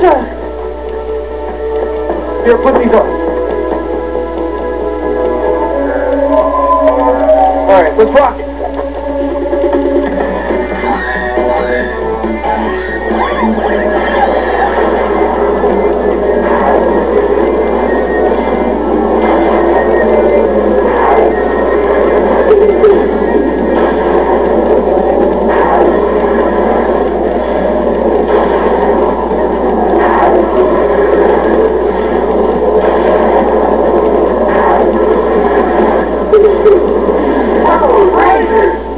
Here, put these on. All right, let's rock it.